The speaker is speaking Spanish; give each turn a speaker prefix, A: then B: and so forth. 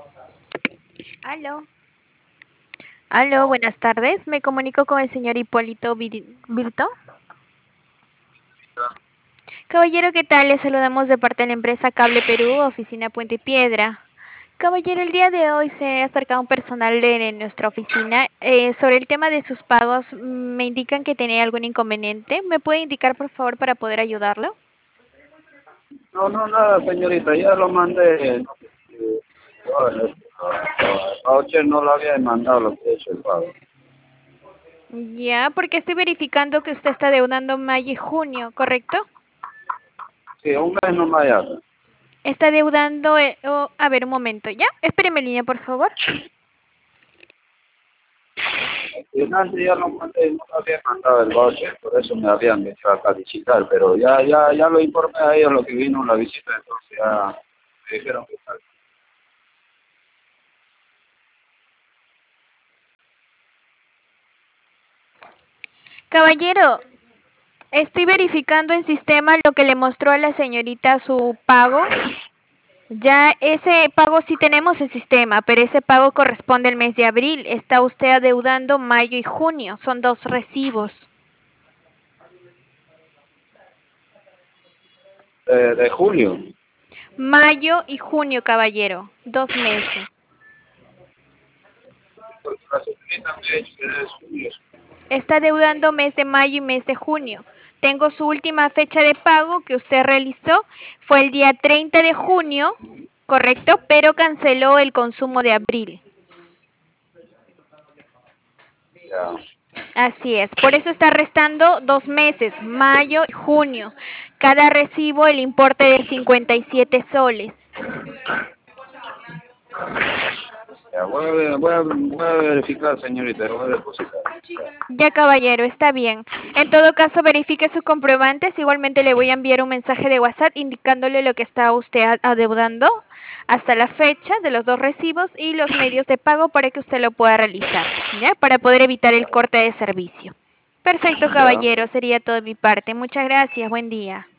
A: Aló. Aló, buenas tardes. Me comunico con el señor Hipólito Virto. Caballero, ¿qué tal? Le saludamos de parte de la empresa Cable Perú, oficina Puente Piedra. Caballero, el día de hoy se ha acercado un personal de nuestra oficina sobre el tema de sus pagos. Me indican que tenía algún inconveniente. ¿Me puede indicar, por favor, para poder ayudarlo?
B: No, no, nada, señorita, ya lo mandé. El voucher no lo había mandado lo que he hecho el pago.
A: Ya, porque estoy verificando que usted está deudando mayo y junio, ¿correcto?
B: Sí, un mes nomás ya.
A: Está deudando, a ver, un momento, ¿ya? Espéreme en línea, por favor.
B: Y antes ya lo mandé, no lo había mandado el voucher, por eso me habían hecho acá visitar, pero ya lo informé a ellos lo que vino la visita, entonces ya me dijeron que tal.
A: Caballero, estoy verificando en sistema lo que le mostró a la señorita su pago. Ya ese pago sí tenemos en sistema, pero ese pago corresponde al mes de abril. Está usted adeudando mayo y junio. Son dos recibos.
B: De julio.
A: Mayo y junio, caballero. 2 meses.
B: Porque la señorita me ha dicho que es julio.
A: Está deudando mes de mayo y mes de junio. Tengo su última fecha de pago que usted realizó. Fue el día 30 de junio, correcto, pero canceló el consumo de abril.
B: Ya,
A: Así es, por eso está restando 2 meses, mayo y junio. Cada recibo el importe de 57 soles.
B: ya, voy a verificar, señorita, voy a depositar.
A: Ya, caballero, está bien. En todo caso, verifique sus comprobantes. Igualmente le voy a enviar un mensaje de WhatsApp indicándole lo que está usted adeudando hasta la fecha de los dos recibos y los medios de pago para que usted lo pueda realizar, ¿ya? Para poder evitar el corte de servicio. Perfecto,
B: Ya.
A: caballero, sería todo de mi parte. Muchas gracias, buen día.